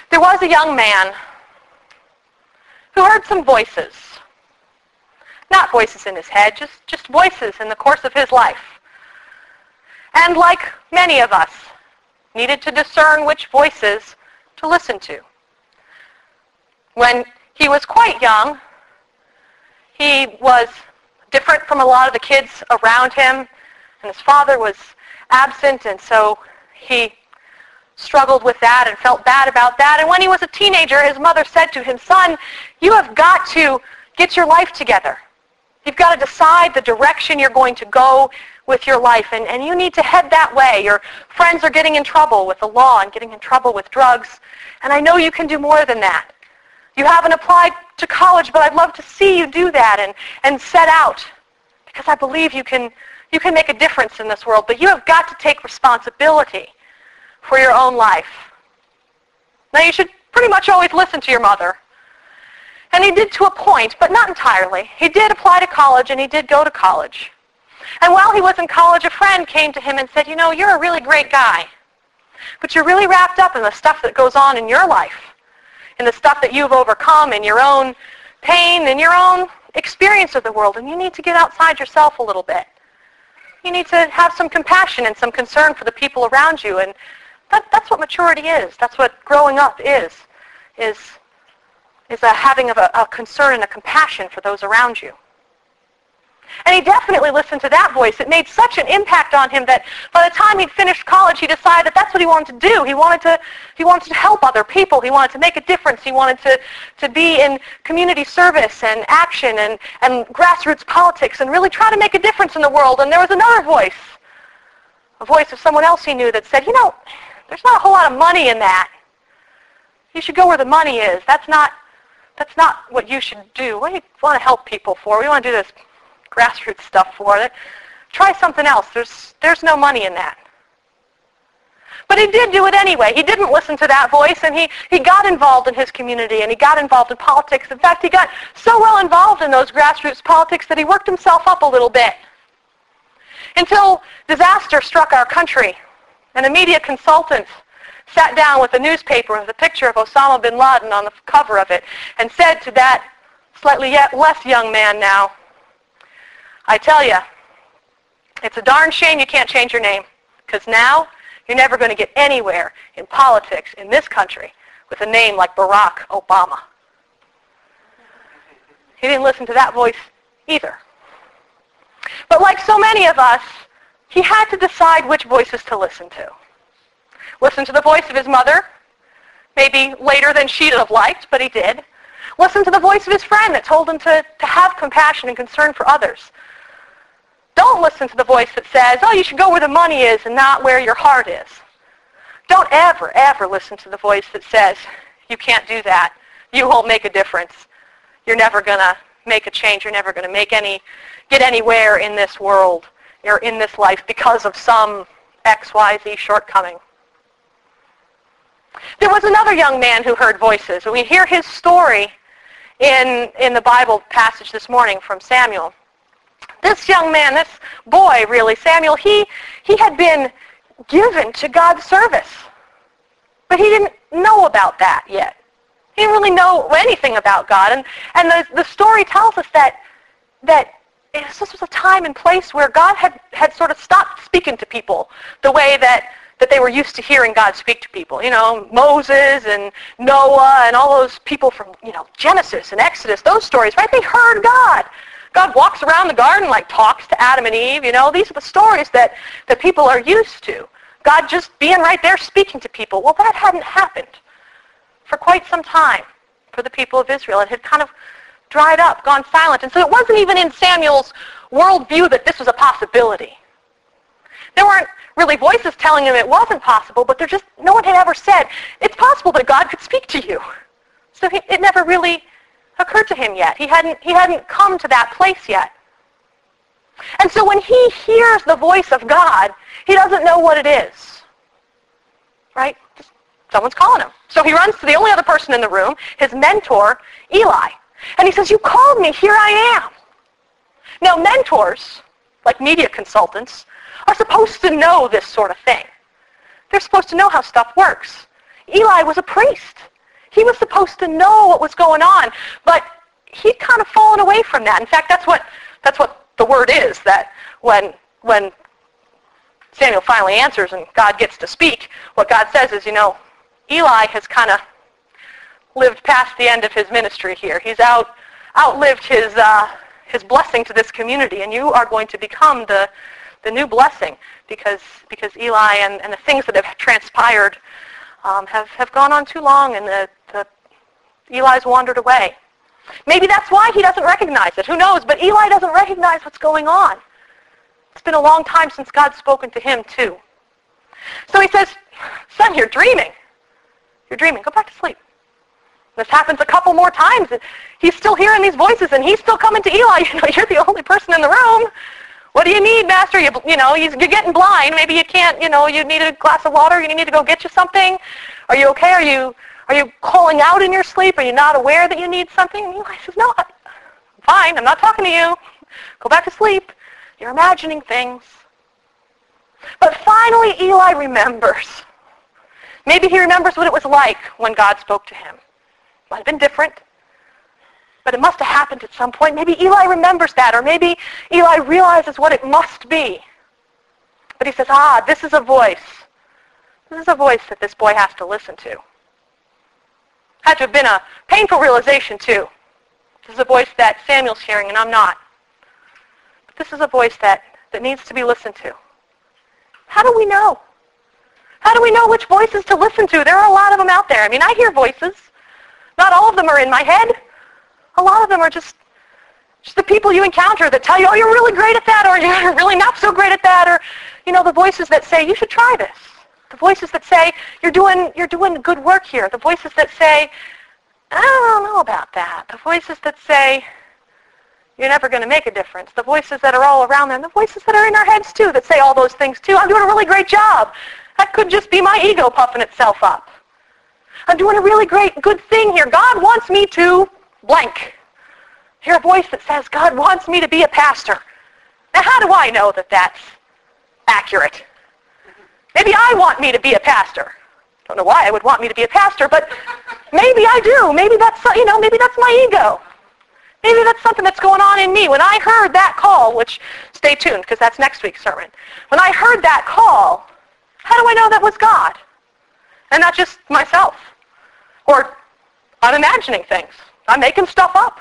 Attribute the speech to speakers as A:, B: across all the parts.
A: There was a young man who heard some voices. Not voices in his head, just voices in the course of his life. And like many of us, needed to discern which voices to listen to. When he was quite young, he was different from a lot of the kids around him, and his father was absent, and so he struggled with that and felt bad about that. And when he was a teenager, his mother said to him, "Son, you have got to get your life together. You've got to decide the direction you're going to go with your life, and you need to head that way. Your friends are getting in trouble with the law and getting in trouble with drugs, and I know you can do more than that. You haven't applied to college, but I'd love to see you do that and set out, because I believe you can make a difference in this world, but you have got to take responsibility for your own life." Now, you should pretty much always listen to your mother. And he did to a point, but not entirely. He did apply to college, and he did go to college. And while he was in college, a friend came to him and said, "You know, you're a really great guy, but you're really wrapped up in the stuff that goes on in your life, in the stuff that you've overcome, in your own pain, in your own experience of the world, and you need to get outside yourself a little bit. You need to have some compassion and some concern for the people around you." And that's what maturity is. That's what growing up is a having of a concern and a compassion for those around you. And he definitely listened to that voice. It made such an impact on him that by the time he'd finished college, he decided that that's what he wanted to do. He wanted to help other people. He wanted to make a difference. He wanted to be in community service and action and grassroots politics and really try to make a difference in the world. And there was another voice, a voice of someone else he knew that said, "You know, there's not a whole lot of money in that. You should go where the money is. That's not what you should do. What do you want to help people for? We want to do this grassroots stuff for it. Try something else. There's no money in that." But he did do it anyway. He didn't listen to that voice, and he got involved in his community, and he got involved in politics. In fact, he got so well involved in those grassroots politics that he worked himself up a little bit. Until disaster struck our country, and a media consultant sat down with a newspaper with a picture of Osama bin Laden on the cover of it and said to that slightly yet less young man now, "I tell you, it's a darn shame you can't change your name, because now you're never going to get anywhere in politics in this country with a name like Barack Obama." He didn't listen to that voice either. But like so many of us, he had to decide which voices to listen to. Listen to the voice of his mother, maybe later than she'd have liked, but he did. Listen to the voice of his friend that told him to have compassion and concern for others. Don't listen to the voice that says, "Oh, you should go where the money is and not where your heart is." Don't ever, ever listen to the voice that says, "You can't do that. You won't make a difference. You're never going to make a change. You're never going to get anywhere in this world or in this life because of some XYZ shortcoming." There was another young man who heard voices. We hear his story in the Bible passage this morning from Samuel. This young man, this boy really, Samuel, he had been given to God's service. But he didn't know about that yet. He didn't really know anything about God. And the story tells us that this was a time and place where God had sort of stopped speaking to people the way that they were used to hearing God speak to people. You know, Moses and Noah and all those people from, Genesis and Exodus, those stories, right? They heard God. God walks around the garden, talks to Adam and Eve. These are the stories that people are used to. God just being right there speaking to people. Well, that hadn't happened for quite some time for the people of Israel. It had kind of dried up, gone silent. And so it wasn't even in Samuel's worldview that this was a possibility. There weren't really voices telling him it wasn't possible, but no one had ever said, "It's possible that God could speak to you." So it never really occurred to him yet. He hadn't come to that place yet. And so when he hears the voice of God, he doesn't know what it is. Right? Someone's calling him. So he runs to the only other person in the room, his mentor, Eli. And he says, "You called me, here I am." Now mentors, like media consultants, are supposed to know this sort of thing. They're supposed to know how stuff works. Eli was a priest. He was supposed to know what was going on, but he'd kind of fallen away from that. In fact, that's what the word is, that when Samuel finally answers and God gets to speak, what God says is, Eli has kind of lived past the end of his ministry here. He's outlived his blessing to this community, and you are going to become the new blessing because Eli and the things that have transpired have gone on too long, and Eli's wandered away. Maybe that's why he doesn't recognize it. Who knows? But Eli doesn't recognize what's going on. It's been a long time since God's spoken to him too. So he says, son, you're dreaming. You're dreaming. Go back to sleep. This happens a couple more times. And he's still hearing these voices, and he's still coming to Eli. You're the only person in the room. What do you need, Master? You're getting blind. Maybe you can't, you need a glass of water. You need to go get you something. Are you okay? Are you calling out in your sleep? Are you not aware that you need something? And Eli says, no, I'm fine. I'm not talking to you. Go back to sleep. You're imagining things. But finally, Eli remembers. Maybe he remembers what it was like when God spoke to him. Might have been different, but it must have happened at some point. Maybe Eli remembers that, or maybe Eli realizes what it must be. But he says, this is a voice. This is a voice that this boy has to listen to. Had to have been a painful realization, too. This is a voice that Samuel's hearing, and I'm not. But this is a voice that needs to be listened to. How do we know? How do we know which voices to listen to? There are a lot of them out there. I mean, I hear voices. Not all of them are in my head. A lot of them are just the people you encounter that tell you, you're really great at that, or you're really not so great at that, or, the voices that say, you should try this. The voices that say, you're doing good work here. The voices that say, I don't know about that. The voices that say, you're never going to make a difference. The voices that are all around them. The voices that are in our heads, too, that say all those things, too. I'm doing a really great job. That could just be my ego puffing itself up. I'm doing a really good thing here. God wants me to blank. Hear a voice that says, God wants me to be a pastor. Now, how do I know that that's accurate? Maybe I want me to be a pastor. Don't know why I would want me to be a pastor, but maybe I do. Maybe that's, maybe that's my ego. Maybe that's something that's going on in me. When I heard that call, which, stay tuned, because that's next week's sermon. When I heard that call, how do I know that was God? And not just myself. Or I'm imagining things. I'm making stuff up.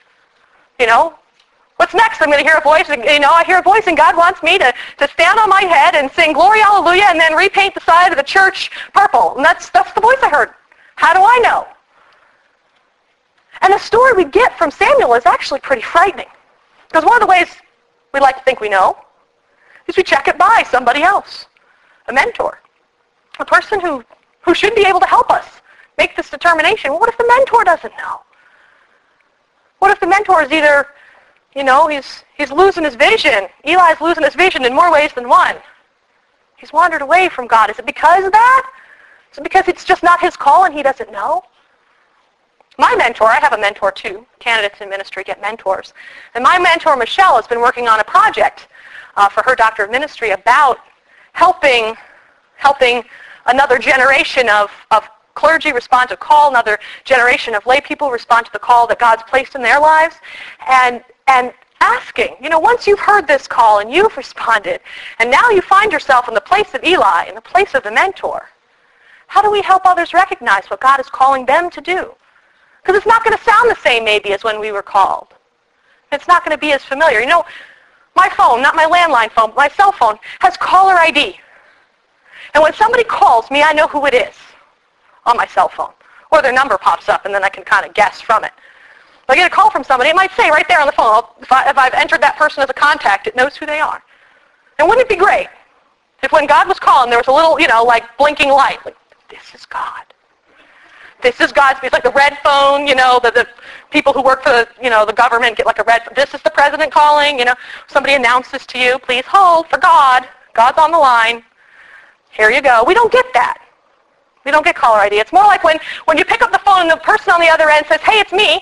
A: What's next? I'm going to hear a voice. I hear a voice, and God wants me to stand on my head and sing Glory, Hallelujah, and then repaint the side of the church purple. And that's the voice I heard. How do I know? And the story we get from Samuel is actually pretty frightening. Because one of the ways we like to think we know is we check it by somebody else, a mentor, a person who should be able to help us make this determination. Well, what if the mentor doesn't know? What if the mentor is either, he's losing his vision. Eli's losing his vision in more ways than one. He's wandered away from God. Is it because of that? Is it because it's just not his call and he doesn't know? My mentor, I have a mentor too. Candidates in ministry get mentors. And my mentor, Michelle, has been working on a project for her Doctor of Ministry about helping another generation of clergy respond to a call, another generation of lay people respond to the call that God's placed in their lives, and asking, once you've heard this call and you've responded, and now you find yourself in the place of Eli, in the place of the mentor, how do we help others recognize what God is calling them to do? Because it's not going to sound the same maybe as when we were called. It's not going to be as familiar. My phone, not my landline phone, my cell phone, has caller ID. And when somebody calls me, I know who it is on my cell phone. Or their number pops up, and then I can kind of guess from it. If I get a call from somebody, it might say right there on the phone, if I've entered that person as a contact, it knows who they are. And wouldn't it be great if when God was calling, there was a little, blinking light, like, this is God. This is God's, it's like the red phone, the people who work for the government get like a red phone. This is the president calling, somebody announces to you, please hold for God. God's on the line. Here you go. We don't get that. We don't get caller ID. It's more like when you pick up the phone and the person on the other end says, hey, it's me.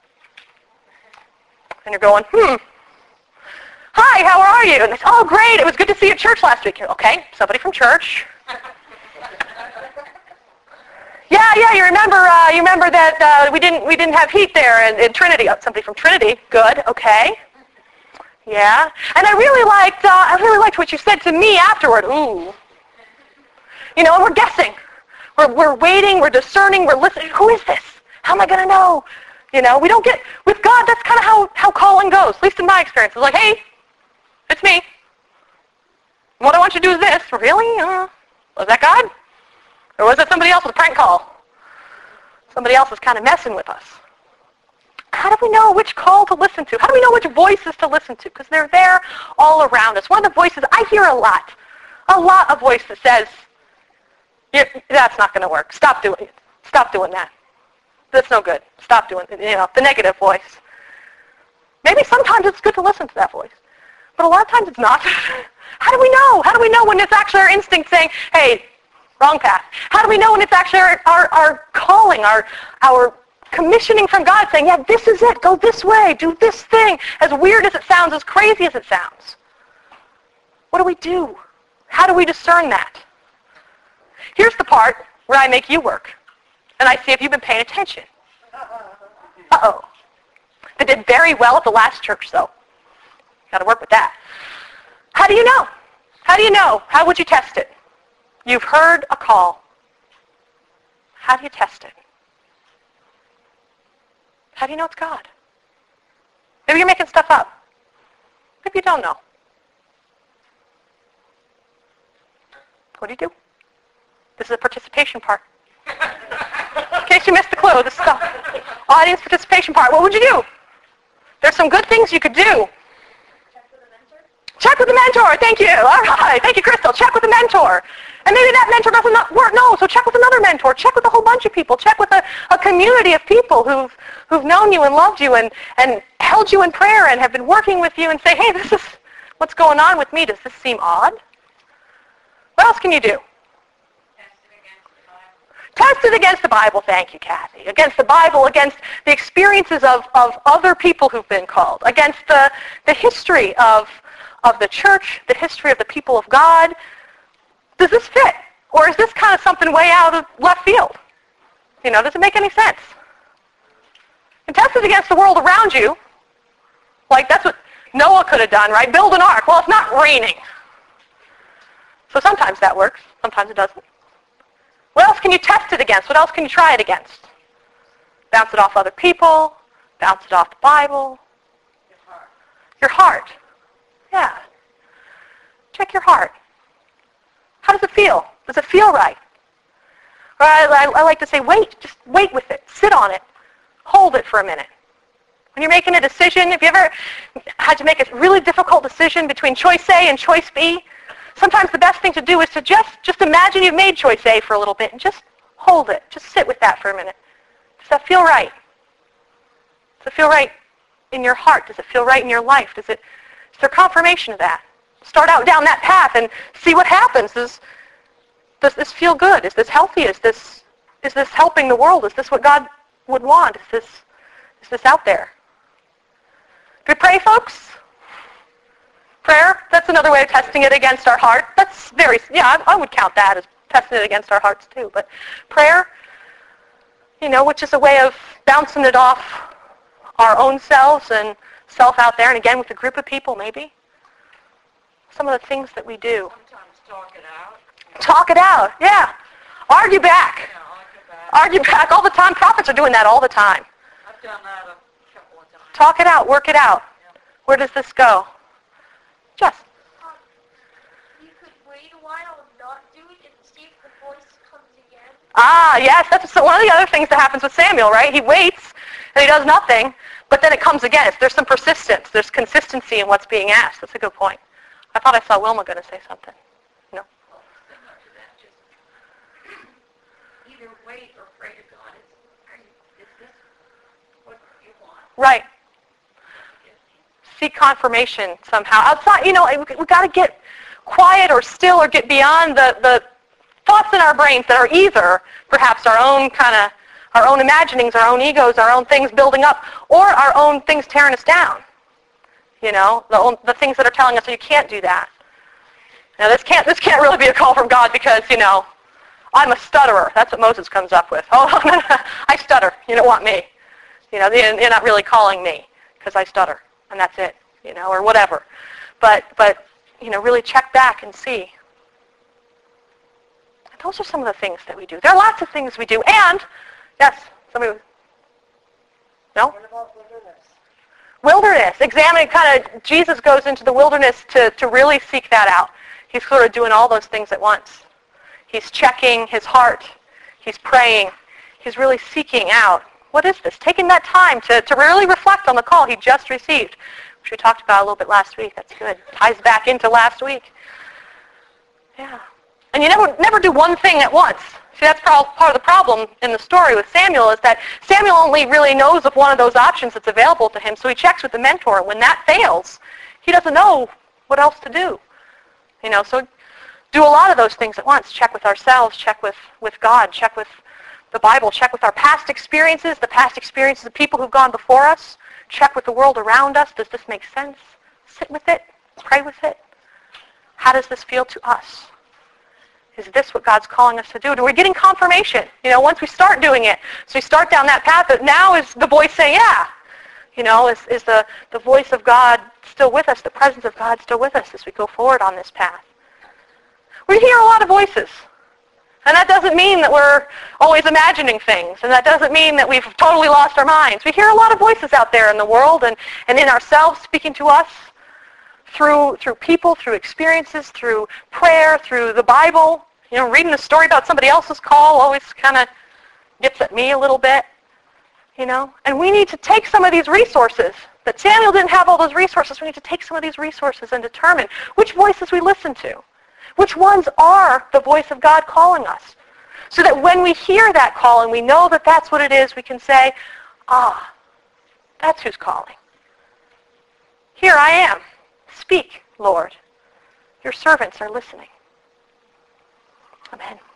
A: And you're going, hi, how are you? And they say, oh, great. It was good to see you at church last week. You're, okay, somebody from church. Yeah, yeah, you remember that we didn't have heat there in Trinity. Oh, somebody from Trinity. Good. Okay. Yeah. And I really liked what you said to me afterward. Ooh. And we're guessing. We're waiting, we're discerning, we're listening. Who is this? How am I going to know? We don't get, with God, that's kind of how calling goes, at least in my experience. It's like, hey, it's me. What I want you to do is this. Really? Was that God? Or was it somebody else with a prank call? Somebody else is kind of messing with us. How do we know which call to listen to? How do we know which voices to listen to? Because they're there all around us. One of the voices, I hear a lot of voice that says, that's not going to work. Stop doing it. Stop doing that. That's no good. Stop doing it. The negative voice. Maybe sometimes it's good to listen to that voice. But a lot of times it's not. How do we know? How do we know when it's actually our instinct saying, hey, wrong path? How do we know when it's actually our calling, our commissioning from God saying, yeah, this is it. Go this way. Do this thing. As weird as it sounds, as crazy as it sounds. What do we do? How do we discern that? Here's the part where I make you work. And I see if you've been paying attention. Uh-oh. They did very well at the last church, though. Got to work with that. How do you know? How do you know? How would you test it? You've heard a call. How do you test it? How do you know it's God? Maybe you're making stuff up. Maybe you don't know. What do you do? This is a participation part. In case you missed the clue, this is the audience participation part. What would you do? There's some good things you could do. Check with the mentor. Thank you. All right. Thank you, Crystal. Check with the mentor. And maybe that mentor doesn't work. No, so check with another mentor. Check with a whole bunch of people. Check with a community of people who've known you and loved you and held you in prayer and have been working with you and say, hey, this is what's going on with me. Does this seem odd? What else can you do? Test it against the Bible. Thank you, Kathy. Against the Bible, against the experiences of other people who've been called, against the history of the church, the history of the people of God. Does this fit? Or is this kind of something way out of left field? Does it make any sense? And test it against the world around you. Like that's what Noah could have done, right? Build an ark. Well, it's not raining. So sometimes that works. Sometimes it doesn't. What else can you test it against? What else can you try it against? Bounce it off other people. Bounce it off the Bible. Your heart. Yeah. Check your heart. How does it feel? Does it feel right? Or I like to say, wait. Just wait with it. Sit on it. Hold it for a minute. When you're making a decision, have you ever had to make a really difficult decision between choice A and choice B? Sometimes the best thing to do is to just imagine you've made choice A for a little bit and just hold it. Just sit with that for a minute. Does that feel right? Does it feel right in your heart? Does it feel right in your life? Is there confirmation of that? Start out down that path and see what happens. Does this feel good? Is this healthy? Is this helping the world? Is this what God would want? Is this out there? Do we pray, folks? Prayer, that's another way of testing it against our heart. That's I would count that as testing it against our hearts too. But prayer, which is a way of bouncing it off our own selves and self out there, and again with a group of people maybe. Some of the things that we do.
B: Sometimes talk it out.
A: Talk it out, yeah. Argue back. Argue back all the time. Prophets are doing that all the time.
B: I've done that a couple of times.
A: Talk it out, work it out. Yeah. Where does this go? Jess.
C: You could wait a while and not do it and see if the voice comes again.
A: Ah, yes, that's one of the other things that happens with Samuel, right? He waits and he does nothing, but then it comes again. There's some persistence. There's consistency in what's being asked. That's a good point. I thought I saw Wilma going to say something. No.
B: Well, similar to that, just either wait or pray to God. Is this what you want?
A: Right. Seek confirmation somehow. Outside, we've got to get quiet or still or get beyond the thoughts in our brains that are either perhaps our own imaginings, our own egos, our own things building up, or our own things tearing us down. The things that are telling us, you can't do that. Now, this can't really be a call from God because, I'm a stutterer. That's what Moses comes up with. Oh, I stutter. You don't want me. You're not really calling me because I stutter, and that's it, or whatever. But really check back and see. Those are some of the things that we do. There are lots of things we do. And, yes, somebody, no?
B: What about wilderness?
A: Wilderness. Examining, Jesus goes into the wilderness to really seek that out. He's sort of doing all those things at once. He's checking his heart. He's praying. He's really seeking out, what is this? Taking that time to really reflect on the call he just received, which we talked about a little bit last week. That's good. Ties back into last week. Yeah. And you never do one thing at once. See, that's part of the problem in the story with Samuel, is that Samuel only really knows of one of those options that's available to him, so he checks with the mentor. And when that fails, he doesn't know what else to do. So do a lot of those things at once. Check with ourselves, check with God, check with the Bible, check with our past experiences, the past experiences of people who've gone before us, check with the world around us. Does this make sense? Sit with it, pray with it. How does this feel to us? Is this what God's calling us to do? And we're getting confirmation, once we start doing it. So we start down that path, but now is the voice saying, yeah. Is the voice of God still with us, the presence of God still with us as we go forward on this path? We hear a lot of voices. And that doesn't mean that we're always imagining things. And that doesn't mean that we've totally lost our minds. We hear a lot of voices out there in the world and in ourselves speaking to us through people, through experiences, through prayer, through the Bible. Reading a story about somebody else's call always kind of gets at me a little bit. And we need to take some of these resources. That Samuel didn't have all those resources. We need to take some of these resources and determine which voices we listen to. Which ones are the voice of God calling us? So that when we hear that call and we know that that's what it is, we can say, that's who's calling. Here I am. Speak, Lord. Your servants are listening. Amen.